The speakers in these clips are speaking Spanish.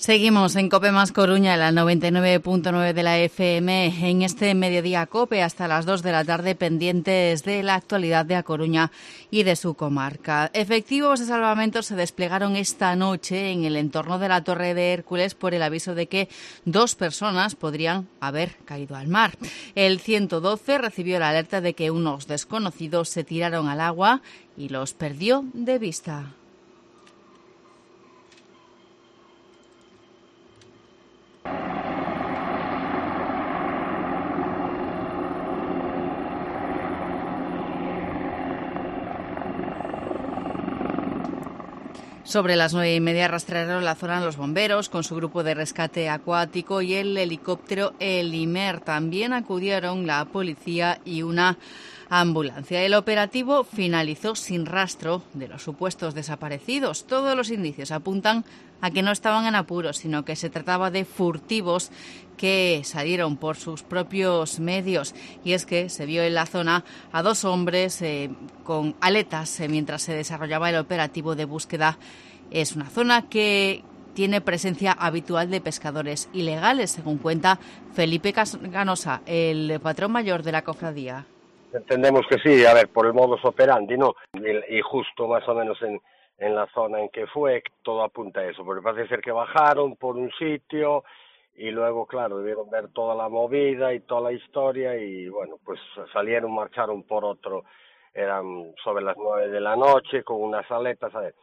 Seguimos en COPE más Coruña, la 99.9 de la FM, en este mediodía COPE hasta las 2 de la tarde, pendientes de la actualidad de A Coruña y de su comarca. Efectivos de salvamento se desplegaron esta noche en el entorno de la Torre de Hércules por el aviso de que 2 personas podrían haber caído al mar. El 112 recibió la alerta de que unos desconocidos se tiraron al agua y los perdió de vista. Sobre las 9:30 rastrearon la zona los bomberos con su grupo de rescate acuático y el helicóptero Elimer. También acudieron la policía y una ambulancia. El operativo finalizó sin rastro de los supuestos desaparecidos. Todos los indicios apuntan a que no estaban en apuros, sino que se trataba de furtivos que salieron por sus propios medios. Y es que se vio en la zona a 2 hombres con aletas mientras se desarrollaba el operativo de búsqueda. Es una zona que tiene presencia habitual de pescadores ilegales, según cuenta Felipe Canosa, el patrón mayor de la cofradía. Entendemos que sí, a ver, por el modus operandi, ¿no? Y justo más o menos en la zona en que fue, todo apunta a eso, porque parece ser que bajaron por un sitio y luego, claro, debieron ver toda la movida y toda la historia y, bueno, pues salieron, marcharon por otro, eran sobre las 9 de la noche con unas aletas, a ver,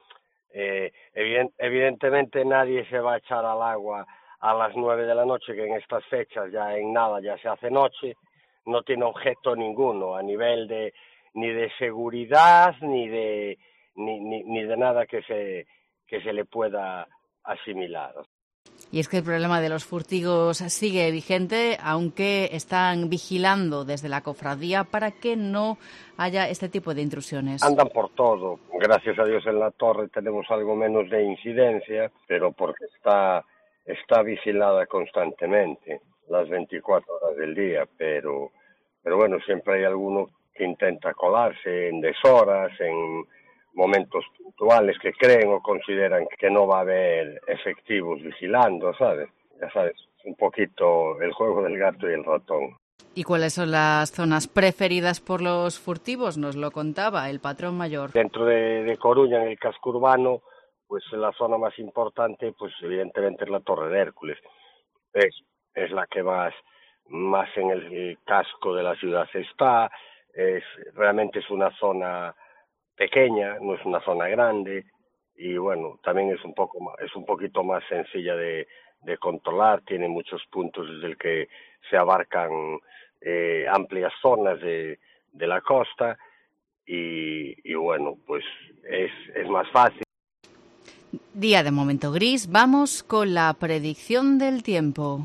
evidentemente nadie se va a echar al agua a las 9 de la noche, que en estas fechas ya en nada ya se hace noche. No tiene objeto ninguno a nivel de ni de seguridad ni de nada que se le pueda asimilar. Y es que el problema de los furtivos sigue vigente, aunque están vigilando desde la cofradía para que no haya este tipo de intrusiones. Andan por todo. Gracias a Dios en la torre tenemos algo menos de incidencia, pero porque está vigilada constantemente las 24 horas del día, pero bueno, siempre hay alguno que intenta colarse en deshoras, en momentos puntuales que creen o consideran que no va a haber efectivos vigilando, ¿sabes? Ya sabes, un poquito el juego del gato y el ratón. ¿Y cuáles son las zonas preferidas por los furtivos? Nos lo contaba el patrón mayor. Dentro de Coruña, en el casco urbano, pues la zona más importante, pues evidentemente es la Torre de Hércules. Es la que más en el casco de la ciudad está. Realmente es una zona pequeña, no es una zona grande y bueno, también es un poquito más sencilla de controlar, tiene muchos puntos desde el que se abarcan amplias zonas de la costa y bueno, pues es más fácil. Día de momento gris, vamos con la predicción del tiempo.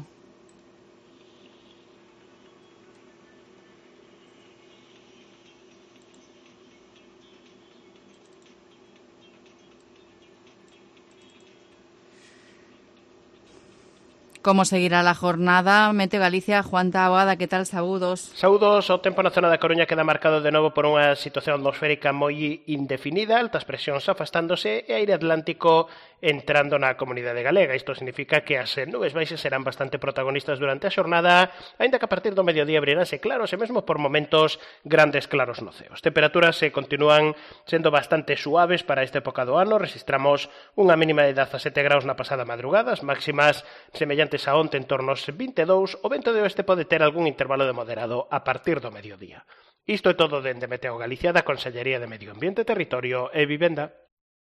Como seguirá la jornada? Meteo Galicia, Juan Taboada, que tal, saúdos? Saúdos, o tempo na zona da Coruña queda marcado de novo por unha situación atmosférica moi indefinida, altas presións afastándose e aire atlántico entrando na comunidade galega. Isto significa que as nubes baixas serán bastante protagonistas durante a xornada, aínda que a partir do mediodía abriránse claros e mesmo por momentos grandes claros no ceo. As temperaturas se continúan sendo bastante suaves para esta época do ano, registramos unha mínima de 17 graus na pasada madrugada, as máximas semellantes a onte en torno aos 22, o vento de oeste pode ter algún intervalo de moderado a partir do mediodía. Isto é todo dende Meteo Galicia da Consellería de Medio Ambiente, Territorio e Vivenda.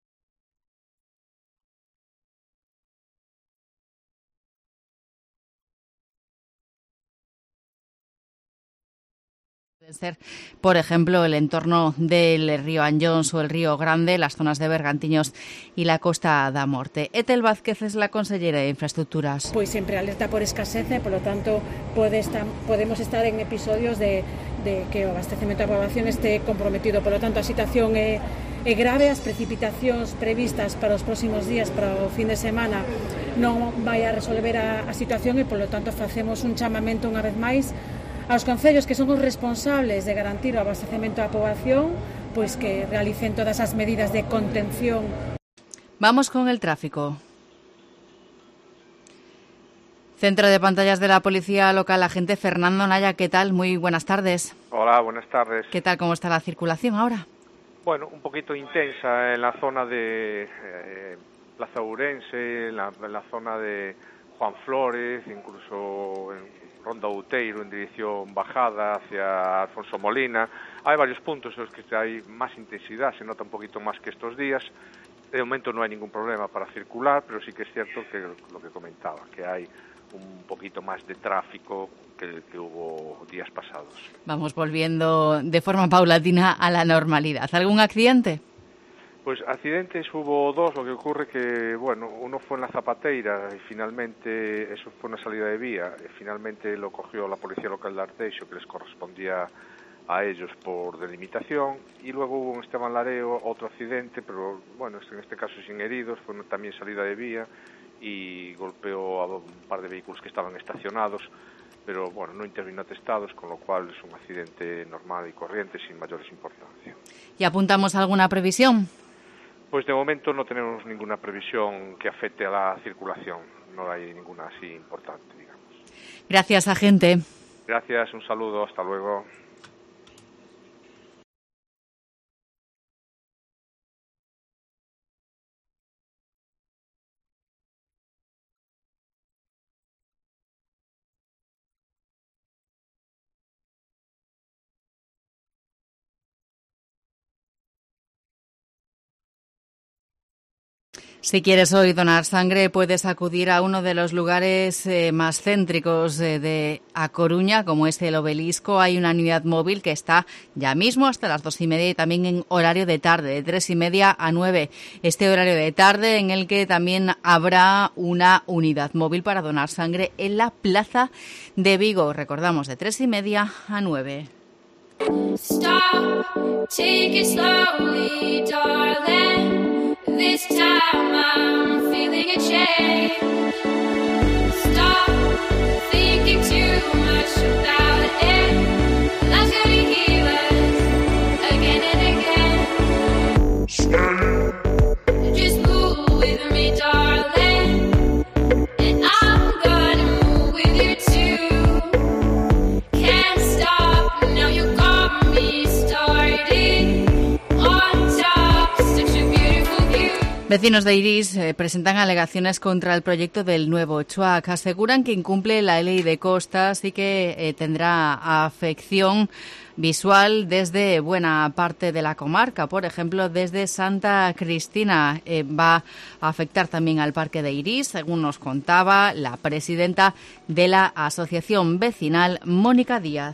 Pueden ser, por ejemplo, el entorno del río Anllóns o el río Grande, las zonas de Bergantiños y la Costa da Morte. Etel Vázquez es la consellera de Infraestructuras. Pois sempre alerta por escasece, por lo tanto podemos estar en episodios de que o abastecemento da población este comprometido. Por lo tanto, a situación é grave, as precipitacións previstas para os próximos días, para o fin de semana, non vai a resolver a situación e, por lo tanto, facemos un chamamento unha vez máis aos concellos que son os responsables de garantir o abastecemento da poboación, pois que realicen todas as medidas de contención. Vamos con el tráfico. Centro de pantallas de la Policía Local, agente Fernando Naya, ¿qué tal? Muy buenas tardes. Hola, buenas tardes. ¿Qué tal? ¿Cómo está la circulación ahora? Bueno, un poquito intensa en la zona de Plaza Ourense, en la zona de Juan Flores, incluso en Ronda Outeiro, en dirección bajada hacia Alfonso Molina. Hay varios puntos en los que hay más intensidad, se nota un poquito más que estos días. De momento no hay ningún problema para circular, pero sí que es cierto que lo que comentaba, que hay un poquito más de tráfico que hubo días pasados. Vamos volviendo de forma paulatina a la normalidad. ¿Algún accidente? Pues accidentes hubo dos, lo que ocurre que, bueno, uno fue en la Zapateira y finalmente, eso fue una salida de vía, finalmente lo cogió la Policía Local de Arteixo, que les correspondía a ellos por delimitación, y luego hubo en Esteban Lareo otro accidente, pero bueno, en este caso sin heridos, fue también salida de vía y golpeó a un par de vehículos que estaban estacionados, pero bueno, no intervino atestados, con lo cual es un accidente normal y corriente sin mayores importancia. ¿Y apuntamos a alguna previsión? Pues de momento no tenemos ninguna previsión que afecte a la circulación, no hay ninguna así importante, digamos. Gracias, agente. Gracias, un saludo, hasta luego. Si quieres hoy donar sangre, puedes acudir a uno de los lugares más céntricos de A Coruña, como es el Obelisco. Hay una unidad móvil que está ya mismo hasta las 2:30 y también en horario de tarde, de 3:30 a 9. Este horario de tarde en el que también habrá una unidad móvil para donar sangre en la Plaza de Vigo. Recordamos, de 3:30 a 9. Stop, take it slowly, darling. This time I'm feeling a change. Stop thinking too much about it. Life's gonna heal us again and again. Just move with me, darling, and I'm gonna move with you too. Can't stop, now you got me started on top, such a beautiful view. Vecinos de Iris presentan alegaciones contra el proyecto del nuevo CHUAC. Aseguran que incumple la ley de costas y que tendrá afección visual desde buena parte de la comarca. Por ejemplo, desde Santa Cristina va a afectar también al Parque de Iris, según nos contaba la presidenta de la asociación vecinal, Mónica Díaz.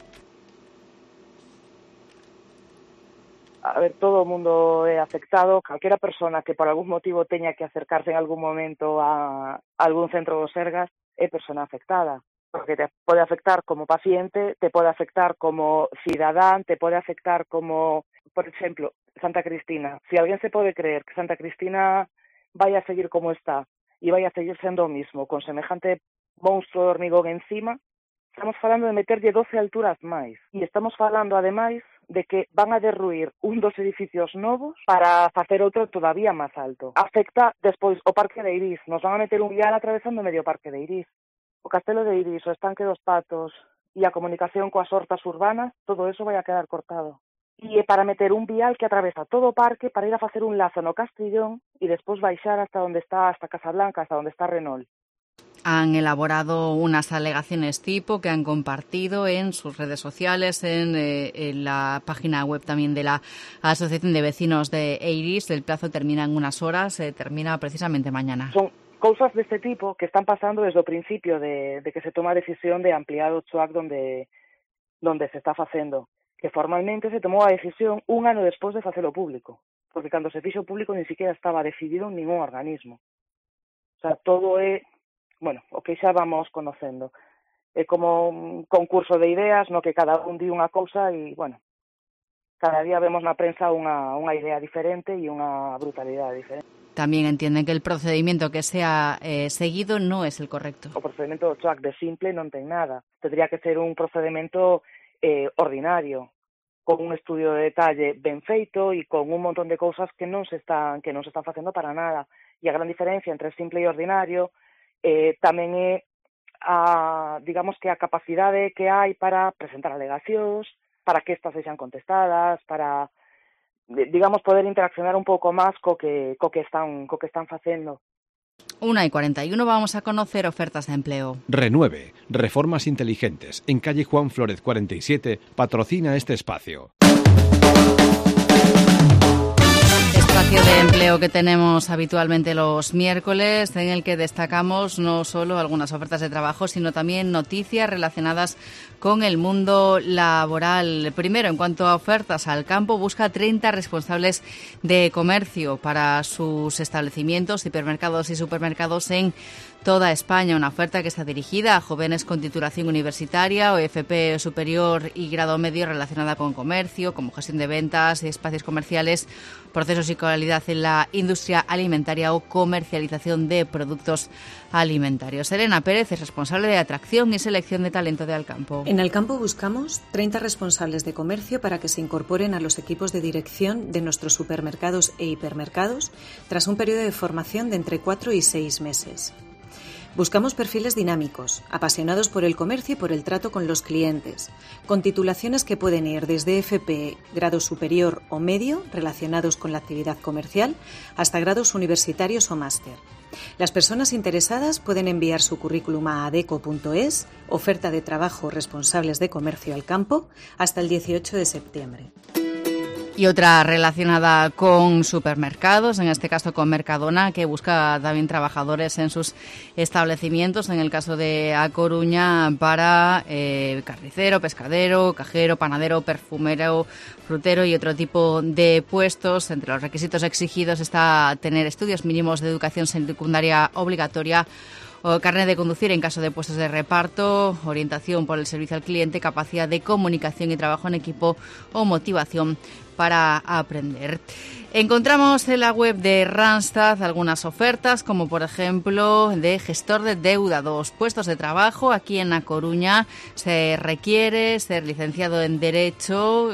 A ver, todo o mundo é afectado. Calquera persona que por algún motivo teña que acercarse en algún momento a algún centro do Sergas é persona afectada. Porque te pode afectar como paciente, te pode afectar como cidadán, te pode afectar como, por exemplo, Santa Cristina. Si alguén se pode creer que Santa Cristina vai a seguir como está e vai a seguir sendo o mismo, con semejante monstruo de hormigón encima, estamos falando de meterlle 12 alturas máis. E estamos falando, ademais, de que van a derruir un dos edificios novos para facer outro todavía máis alto. Afecta despois o Parque de Iris. Nos van a meter un vial atravesando medio Parque de Iris. O Castelo de Iris, o Estanque dos Patos e a comunicación coas hortas urbanas, todo eso vai a quedar cortado. E é para meter un vial que atravesa todo o parque para ir a facer un lazo no Castrillón e despois baixar hasta onde está, hasta Casablanca, hasta onde está Renault. Han elaborado unas alegaciones tipo que han compartido en sus redes sociales, en la página web también de la Asociación de Vecinos de Iris. El plazo termina en unas horas, termina precisamente mañana. Son cousas deste tipo que están pasando desde o principio de que se toma a decisión de ampliar o CHUAC donde se está facendo. Que formalmente se tomou a decisión un ano despois de facelo público. Porque cando se fixo público ni siquiera estaba decidido en ningún organismo. O sea, todo é, bueno, o que xa vamos conocendo. É como un concurso de ideas no que cada un di unha cousa e, bueno, cada día vemos na prensa unha idea diferente e unha brutalidade diferente. También entienden que el procedimiento que se ha seguido no es el correcto. O procedimento do CHUAC de simple non ten nada. Tendría que ser un procedimento ordinario, con un estudio de detalle ben feito e con un montón de cousas que non se están facendo para nada. E a gran diferencia entre simple e ordinario tamén é digamos que a capacidade que hai para presentar alegacións, para que estas sexan contestadas, para, digamos, poder interaccionar un pouco máis co que están facendo. 1:41 vamos a conocer ofertas de empleo. Renueve, Reformas Inteligentes, en calle Juan Flórez 47, patrocina este espacio. Espacio de empleo que tenemos habitualmente los miércoles, en el que destacamos no solo algunas ofertas de trabajo, sino también noticias relacionadas con el mundo laboral. Primero, en cuanto a ofertas, Alcampo busca 30 responsables de comercio para sus establecimientos, hipermercados y supermercados en toda España. Una oferta que está dirigida a jóvenes con titulación universitaria o FP superior y grado medio relacionada con comercio, como gestión de ventas, espacios comerciales, procesos y calidad en la industria alimentaria o comercialización de productos alimentarios. Elena Pérez es responsable de atracción y selección de talento de Alcampo. En Alcampo buscamos 30 responsables de comercio para que se incorporen a los equipos de dirección de nuestros supermercados e hipermercados tras un periodo de formación de entre 4 y 6 meses. Buscamos perfiles dinámicos, apasionados por el comercio y por el trato con los clientes, con titulaciones que pueden ir desde FP, grado superior o medio, relacionados con la actividad comercial, hasta grados universitarios o máster. Las personas interesadas pueden enviar su currículum a adeco.es, oferta de trabajo responsables de comercio Alcampo, hasta el 18 de septiembre. Y otra relacionada con supermercados, en este caso con Mercadona, que busca también trabajadores en sus establecimientos, en el caso de A Coruña, para carnicero, pescadero, cajero, panadero, perfumero, frutero y otro tipo de puestos. Entre los requisitos exigidos está tener estudios mínimos de educación secundaria obligatoria o carnet de conducir en caso de puestos de reparto, orientación por el servicio al cliente, capacidad de comunicación y trabajo en equipo o motivación para aprender. Encontramos en la web de Randstad algunas ofertas, como por ejemplo de gestor de deuda, 2 puestos de trabajo. Aquí en A Coruña se requiere ser licenciado en Derecho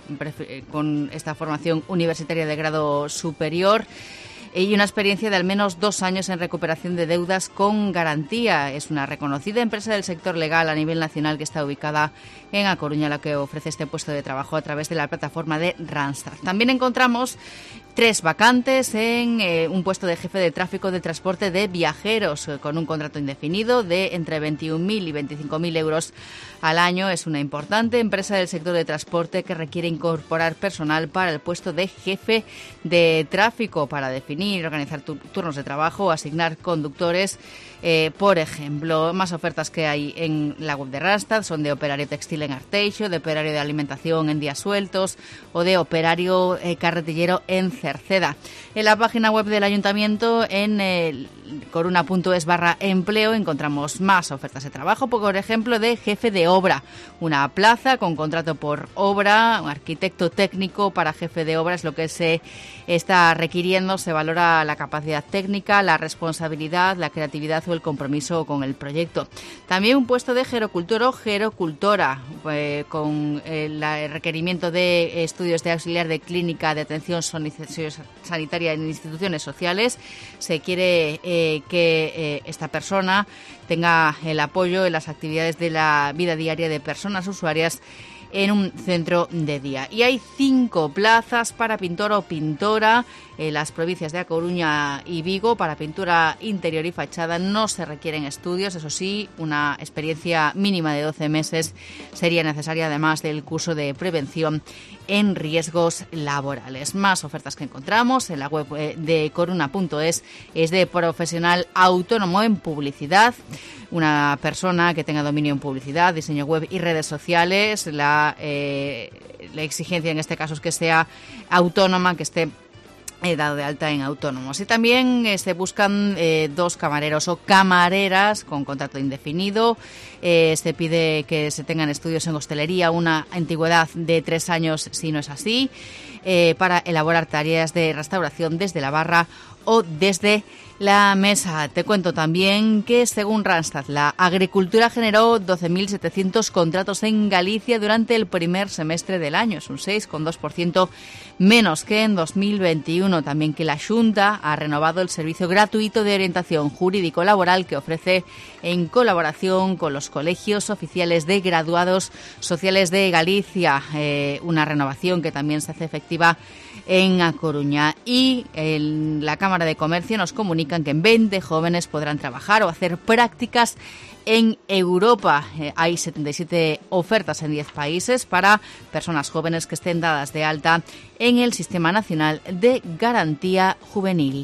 con esta formación universitaria de grado superior y una experiencia de al menos 2 años en recuperación de deudas con garantía. Es una reconocida empresa del sector legal a nivel nacional que está ubicada en A Coruña, la que ofrece este puesto de trabajo a través de la plataforma de Randstad. También encontramos 3 vacantes en un puesto de jefe de tráfico de transporte de viajeros con un contrato indefinido de entre 21.000 y 25.000 euros al año. Es una importante empresa del sector de transporte que requiere incorporar personal para el puesto de jefe de tráfico para definir y organizar turnos de trabajo o asignar conductores. Por ejemplo, más ofertas que hay en la web de Randstad son de operario textil en Arteixo, de operario de alimentación en Días Sueltos o de operario carretillero en Cerceda. En la página web del Ayuntamiento, en coruna.es/empleo, encontramos más ofertas de trabajo, por ejemplo, de jefe de obra, una plaza con contrato por obra, un arquitecto técnico para jefe de obra es lo que se está requiriendo. Se valora la capacidad técnica, la responsabilidad, la creatividad o el compromiso con el proyecto. También un puesto de gerocultor o gerocultora con el requerimiento de estudios de auxiliar de clínica de atención sanitaria en instituciones sociales. Se quiere que esta persona tenga el apoyo en las actividades de la vida diaria de personas usuarias en un centro de día. Y hay 5 plazas para pintor o pintora en las provincias de A Coruña y Vigo. Para pintura interior y fachada no se requieren estudios, eso sí, una experiencia mínima de 12 meses sería necesaria, además del curso de prevención en riesgos laborales. Más ofertas que encontramos en la web de coruna.es es de profesional autónomo en publicidad. Una persona que tenga dominio en publicidad, diseño web y redes sociales. La exigencia en este caso es que sea autónoma, que esté dado de alta en autónomos. Y también se buscan 2 camareros o camareras con contrato indefinido. Se pide que se tengan estudios en hostelería, una antigüedad de 3 años si no es así. para elaborar tareas de restauración desde la barra o desde la mesa. Te cuento también que, según Randstad, la agricultura generó 12.700 contratos en Galicia durante el primer semestre del año. Es un 6,2% menos que en 2021. También que la Xunta ha renovado el servicio gratuito de orientación jurídico-laboral que ofrece en colaboración con los colegios oficiales de graduados sociales de Galicia. Una renovación que también se hace efectiva en A Coruña. Y en la Cámara de Comercio nos comunican que en 20 jóvenes podrán trabajar o hacer prácticas en Europa. Hay 77 ofertas en 10 países para personas jóvenes que estén dadas de alta en el Sistema Nacional de Garantía Juvenil.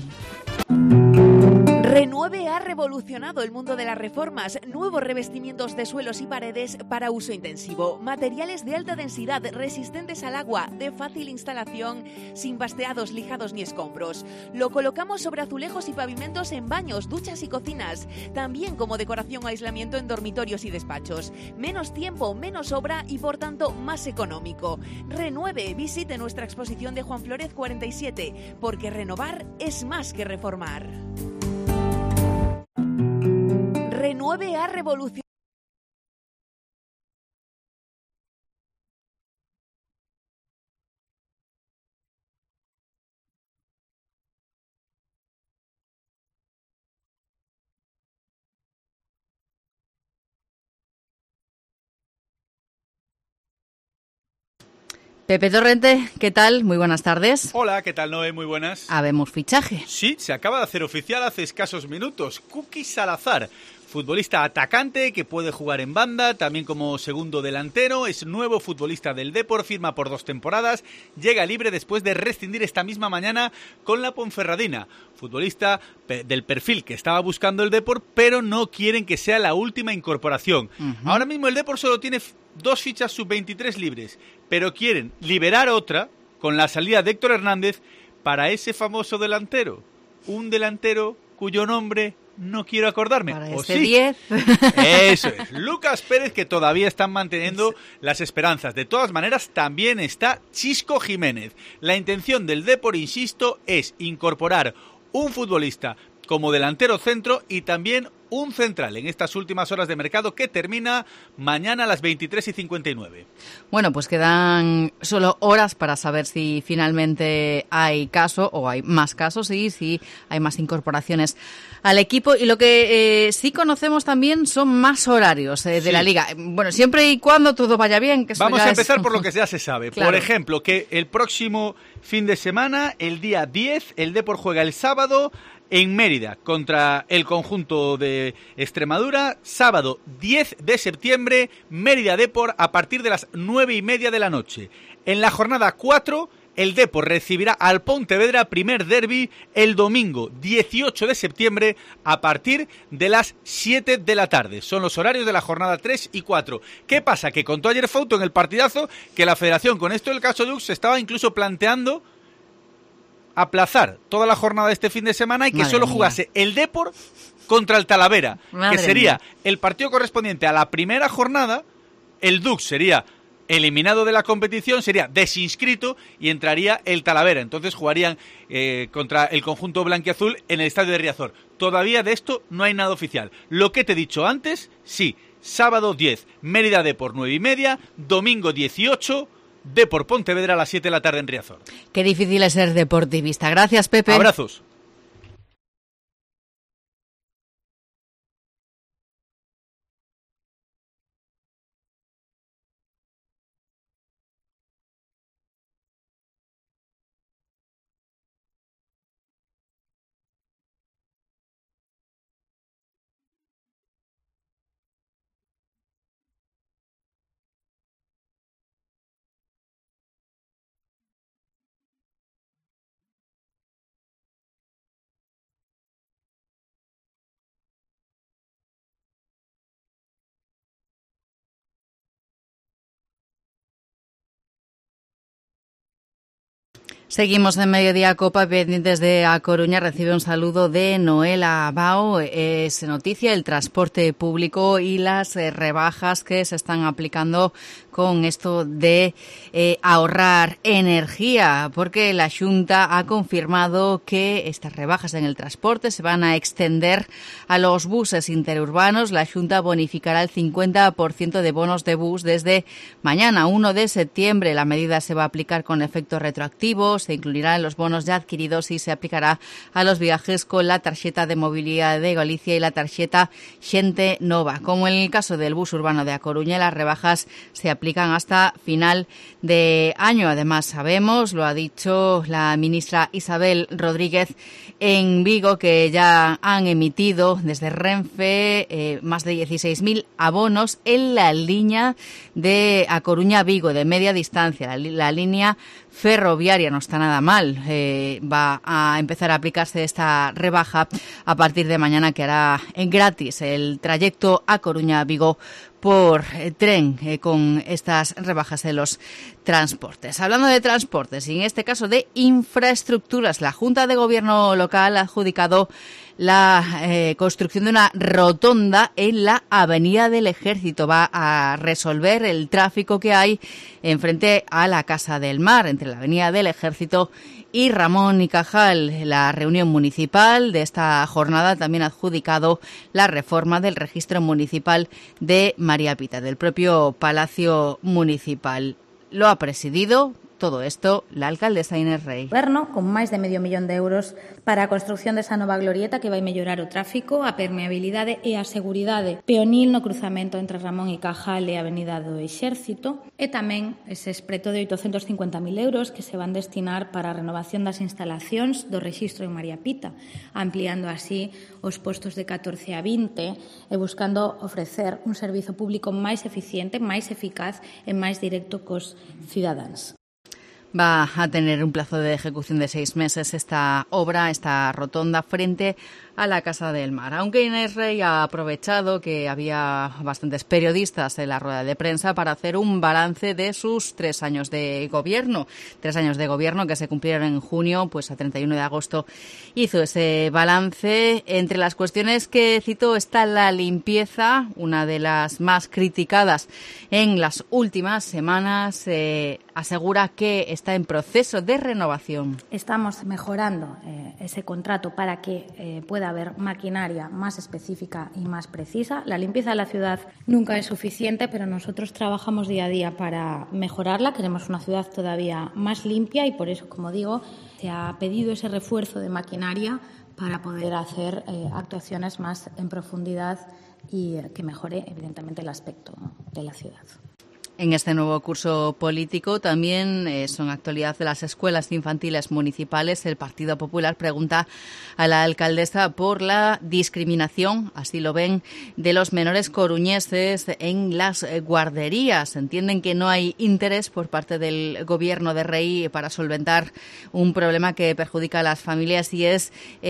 Renueve ha revolucionado el mundo de las reformas. Nuevos revestimientos de suelos y paredes para uso intensivo. Materiales de alta densidad, resistentes al agua, de fácil instalación, sin basteados, lijados ni escombros. Lo colocamos sobre azulejos y pavimentos en baños, duchas y cocinas. También como decoración o aislamiento en dormitorios y despachos. Menos tiempo, menos obra y por tanto más económico. Renueve, visite nuestra exposición de Juan Flórez 47, porque renovar es más que reformar. Renueve ha revolucionado. Pepe Torrente, ¿qué tal? Muy buenas tardes. Hola, ¿qué tal, Noé? Muy buenas. Habemos fichaje. Sí, se acaba de hacer oficial hace escasos minutos. Kuki Salazar, futbolista atacante que puede jugar en banda, también como segundo delantero, es nuevo futbolista del Depor, firma por 2 temporadas, llega libre después de rescindir esta misma mañana con la Ponferradina. Futbolista del perfil que estaba buscando el Depor, pero no quieren que sea la última incorporación. Ahora mismo el Depor solo tiene 2 fichas sub-23 libres, pero quieren liberar otra con la salida de Héctor Hernández para ese famoso delantero. Un delantero cuyo nombre no quiero acordarme. Para ¿O este sí? 10. Eso es. Lucas Pérez, que todavía están manteniendo las esperanzas. De todas maneras, también está Chisco Jiménez. La intención del Depor, insisto, es incorporar un futbolista como delantero centro y también un central en estas últimas horas de mercado que termina mañana a las 23:59. Bueno, pues quedan solo horas para saber si finalmente hay caso o hay más casos y si hay más incorporaciones al equipo. Y lo que sí conocemos también son más horarios de la Liga. Bueno, siempre y cuando todo vaya bien. Que eso Vamos ya a empezar es... por lo que ya se sabe. Claro. Por ejemplo, que el próximo fin de semana, el día 10, el Depor juega el sábado en Mérida contra el conjunto de Extremadura. Sábado 10 de septiembre, Mérida Depor a partir de las 9:30 de la noche. En la jornada 4, el Depor recibirá al Pontevedra, primer derbi, el domingo 18 de septiembre a partir de las 7 de la tarde. Son los horarios de la jornada 3 y 4. ¿Qué pasa? Que contó ayer Fouto en el partidazo que la federación, con esto del caso Dux, se estaba incluso planteando aplazar toda la jornada de este fin de semana y que solo jugase el Depor contra el Talavera, que sería el partido correspondiente a la primera jornada. El Dux sería eliminado de la competición, sería desinscrito y entraría el Talavera. Entonces jugarían contra el conjunto blanquiazul en el estadio de Riazor. Todavía de esto no hay nada oficial. Lo que te he dicho antes, sí, sábado 10, Mérida Depor 9:30, domingo 18, Depor Pontevedra a las 7 de la tarde en Riazor. Qué difícil es ser deportivista. Gracias, Pepe. Abrazos. Seguimos en Mediodía Copa, pendientes de A Coruña. Recibe un saludo de Noela Bao. Es noticia el transporte público y las rebajas que se están aplicando con esto de ahorrar energía, porque la Xunta ha confirmado que estas rebajas en el transporte se van a extender a los buses interurbanos. La Xunta bonificará el 50% de bonos de bus desde mañana, 1 de septiembre. La medida se va a aplicar con efecto retroactivo, se incluirá en los bonos ya adquiridos y se aplicará a los viajes con la tarjeta de movilidad de Galicia y la tarjeta Xente Nova. Como en el caso del bus urbano de A Coruña, las rebajas se aplican hasta final de año. Además, sabemos, lo ha dicho la ministra Isabel Rodríguez en Vigo, que ya han emitido desde Renfe más de 16.000 abonos en la línea de A Coruña-Vigo de media distancia. La línea ferroviaria no está nada mal. Va a empezar a aplicarse esta rebaja a partir de mañana, que hará gratis el trayecto A Coruña-Vigo por tren con estas rebajas de los transportes. Hablando de transportes y en este caso de infraestructuras, la Junta de Gobierno local ha adjudicado la construcción de una rotonda en la Avenida del Ejército. Va a resolver el tráfico que hay enfrente a la Casa del Mar, entre la Avenida del Ejército y Ramón y Cajal. La reunión municipal de esta jornada también ha adjudicado la reforma del registro municipal de María Pita, del propio Palacio Municipal. Lo ha presidido todo esto la alcaldesa Inés Rey. Goberno, con máis de €500.000 para a construción desa nova glorieta que vai mellorar o tráfico, a permeabilidade e a seguridade peonil no cruzamento entre Ramón y Cajal e a Avenida do Exército, e tamén eses preto de €850.000 que se van destinar para a renovación das instalacións do rexistro en María Pita, ampliando así os postos de 14 a 20 e buscando ofrecer un servizo público máis eficiente, máis eficaz e máis directo cos cidadáns. Va a tener un plazo de ejecución de 6 meses esta obra, esta rotonda frente a la Casa del Mar. Aunque Inés Rey ha aprovechado que había bastantes periodistas en la rueda de prensa para hacer un balance de sus 3 años de gobierno. 3 años de gobierno que se cumplieron en junio, pues a 31 de agosto hizo ese balance. Entre las cuestiones que citó está la limpieza, una de las más criticadas en las últimas semanas. Asegura que está en proceso de renovación. Estamos mejorando ese contrato para que pueda haber maquinaria más específica y más precisa. La limpieza de la ciudad nunca es suficiente, pero nosotros trabajamos día a día para mejorarla. Queremos una ciudad todavía más limpia y por eso, como digo, se ha pedido ese refuerzo de maquinaria para poder hacer actuaciones más en profundidad y que mejore, evidentemente, el aspecto de la ciudad. En este nuevo curso político también son actualidad de las escuelas infantiles municipales. El Partido Popular pregunta a la alcaldesa por la discriminación, así lo ven, de los menores coruñeses en las guarderías. Entienden que no hay interés por parte del Gobierno de Rey para solventar un problema que perjudica a las familias, y es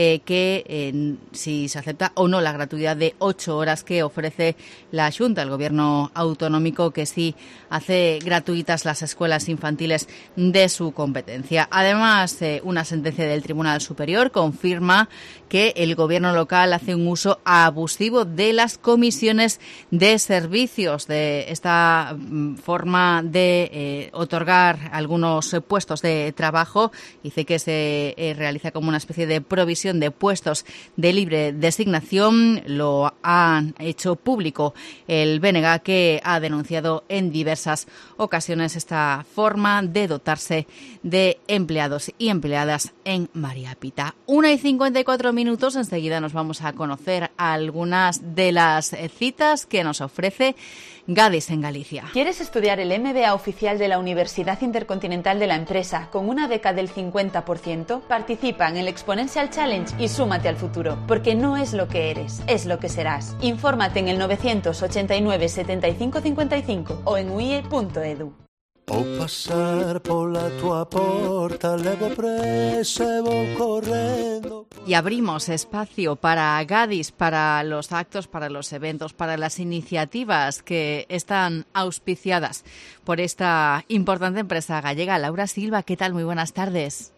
que si se acepta o no la gratuidad de 8 horas que ofrece la Xunta, el Gobierno autonómico, que sí hace gratuitas las escuelas infantiles de su competencia. Además, una sentencia del Tribunal Superior confirma que el Gobierno local hace un uso abusivo de las comisiones de servicios, de esta forma de otorgar algunos puestos de trabajo. Dice que se realiza como una especie de provisión de puestos de libre designación. Lo han hecho público el BNG, que ha denunciado en diversas ocasiones esta forma de dotarse de empleados y empleadas en María Pita. 1:54 minutos. Enseguida nos vamos a conocer algunas de las citas que nos ofrece Gadis en Galicia. ¿Quieres estudiar el MBA oficial de la Universidad Intercontinental de la Empresa con una beca del 50%? Participa en el Exponential Challenge y súmate al futuro, porque no es lo que eres, es lo que serás. Infórmate en el 989 75 55 o en uie.edu. Ao pasar pola tua porta levo presa e vou correndo. Y abrimos espacio para Gadis, para los actos, para los eventos, para las iniciativas que están auspiciadas por esta importante empresa gallega. Laura Silva, ¿qué tal? Muy buenas tardes.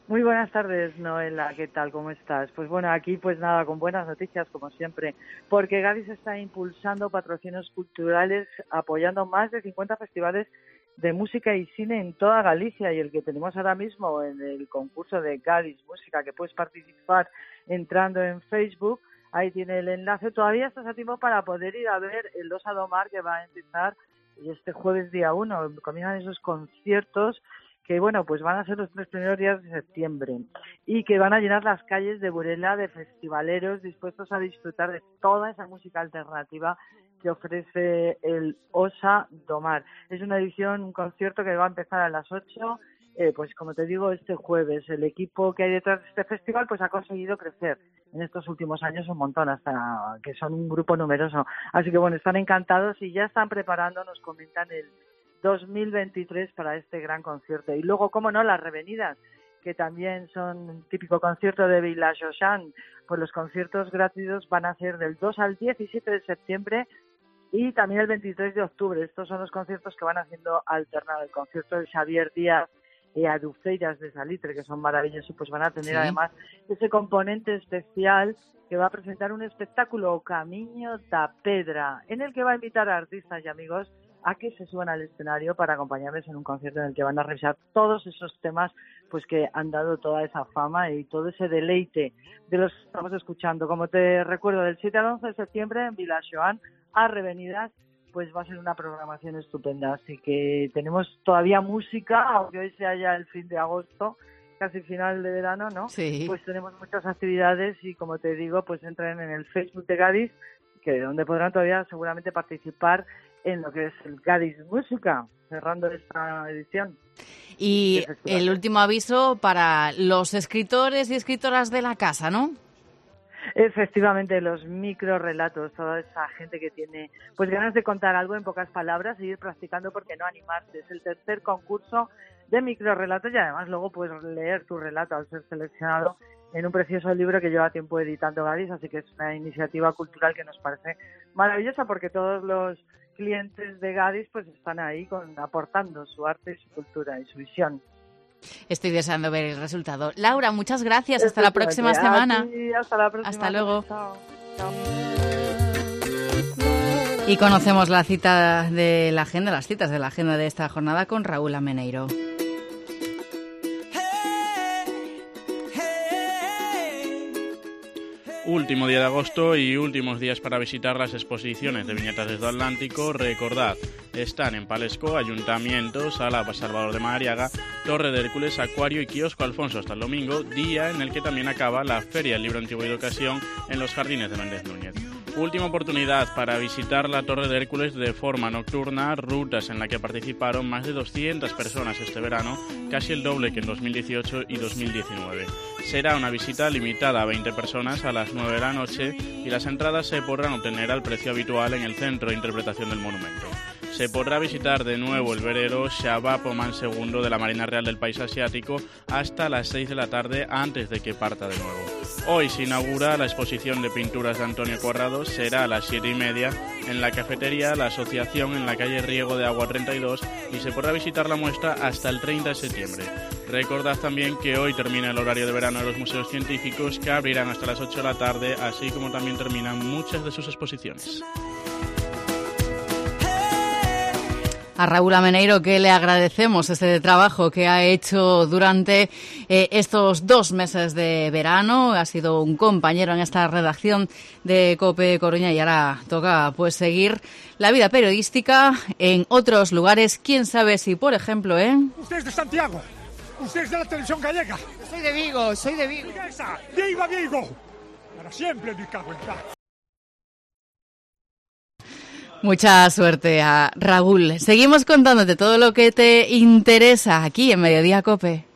Muy buenas tardes, Noela, ¿qué tal? ¿Cómo estás? Pues bueno, aquí pues nada, con buenas noticias como siempre, porque Gadis está impulsando patrocinios culturales, apoyando más de 50 festivales de música y cine en toda Galicia, y el que tenemos ahora mismo en el concurso de Gadis Música, que puedes participar entrando en Facebook, ahí tiene el enlace. Todavía estás a tiempo para poder ir a ver el Osa do Mar, que va a empezar este jueves día 1, comienzan esos conciertos que bueno, pues van a ser los 3 primeros días de septiembre y que van a llenar las calles de Burela de festivaleros dispuestos a disfrutar de toda esa música alternativa que ofrece el Osa do Mar. Es una edición, un concierto que va a empezar a las 8, pues como te digo, este jueves. El equipo que hay detrás de este festival pues ha conseguido crecer en estos últimos años un montón, hasta que son un grupo numeroso. Así que bueno, están encantados y ya están preparando, nos comentan, el 2023 para este gran concierto. Y luego, cómo no, las revenidas, que también son un típico concierto de Village Ocean. Pues los conciertos gratuitos van a ser del 2 al 17 de septiembre y también el 23 de octubre. Estos son los conciertos que van haciendo alternado. El concierto de Xavier Díaz y Adufeiras de Salitre, que son maravillosos, pues van a tener además ese componente especial que va a presentar un espectáculo, Camiño da Pedra, en el que va a invitar a artistas y amigos a que se suban al escenario para acompañarles en un concierto en el que van a revisar todos esos temas pues que han dado toda esa fama y todo ese deleite de los que estamos escuchando. Como te recuerdo, del 7 al 11 de septiembre en Village Ocean, a Revenidas, pues va a ser una programación estupenda. Así que tenemos todavía música, aunque hoy sea ya el fin de agosto, casi final de verano, ¿no? Sí. Pues tenemos muchas actividades y, como te digo, pues entren en el Facebook de Gadis, que donde podrán todavía seguramente participar en lo que es el Gadis Música, cerrando esta edición. Y el último aviso para los escritores y escritoras de la casa, ¿no? Efectivamente, los microrelatos, toda esa gente que tiene pues ganas de contar algo en pocas palabras y ir practicando, porque no animarse. Es el tercer concurso de microrelatos y además luego puedes leer tu relato al ser seleccionado en un precioso libro que lleva tiempo editando Gadis, así que es una iniciativa cultural que nos parece maravillosa, porque todos los clientes de Gadis pues están ahí aportando su arte, su cultura y su visión. Estoy deseando ver el resultado. Laura, muchas gracias. Hasta la próxima semana. Hasta la próxima. Hasta luego. Chao. Chao. Y conocemos la cita de la agenda, las citas de la agenda de esta jornada con Raúl Ameneiro. Último día de agosto y últimos días para visitar las exposiciones de viñetas desde Atlántico. Recordad, están en Palesco, Ayuntamiento, Sala Salvador de Madariaga, Torre de Hércules, Acuario y Kiosco Alfonso hasta el domingo, día en el que también acaba la Feria del Libro Antiguo y de Ocasión en los Jardines de Méndez Núñez. Última oportunidad para visitar la Torre de Hércules de forma nocturna, rutas en la que participaron más de 200 personas este verano, casi el doble que en 2018 y 2019. Será una visita limitada a 20 personas a las 9 de la noche y las entradas se podrán obtener al precio habitual en el Centro de Interpretación del Monumento. Se podrá visitar de nuevo el velero Xabapoman II de la Marina Real del País Asiático hasta las 6 de la tarde antes de que parta de nuevo. Hoy se inaugura la exposición de pinturas de Antonio Corrado, será a las 7:30 en la cafetería La Asociación en la calle Riego de Agua 32 y se podrá visitar la muestra hasta el 30 de septiembre. Recordad también que hoy termina el horario de verano de los museos científicos, que abrirán hasta las 8 de la tarde, así como también terminan muchas de sus exposiciones. A Raúl Ameneiro, que le agradecemos este trabajo que ha hecho durante estos 2 meses de verano. Ha sido un compañero en esta redacción de COPE Coruña y ahora toca pues seguir la vida periodística en otros lugares. Quién sabe si, por ejemplo, Usted es de Santiago, usted es de la televisión gallega. Soy de Vigo, soy de Vigo. ¡Viva Vigo! Para siempre me cago en casa. Mucha suerte a Raúl. Seguimos contándote todo lo que te interesa aquí en Mediodía COPE.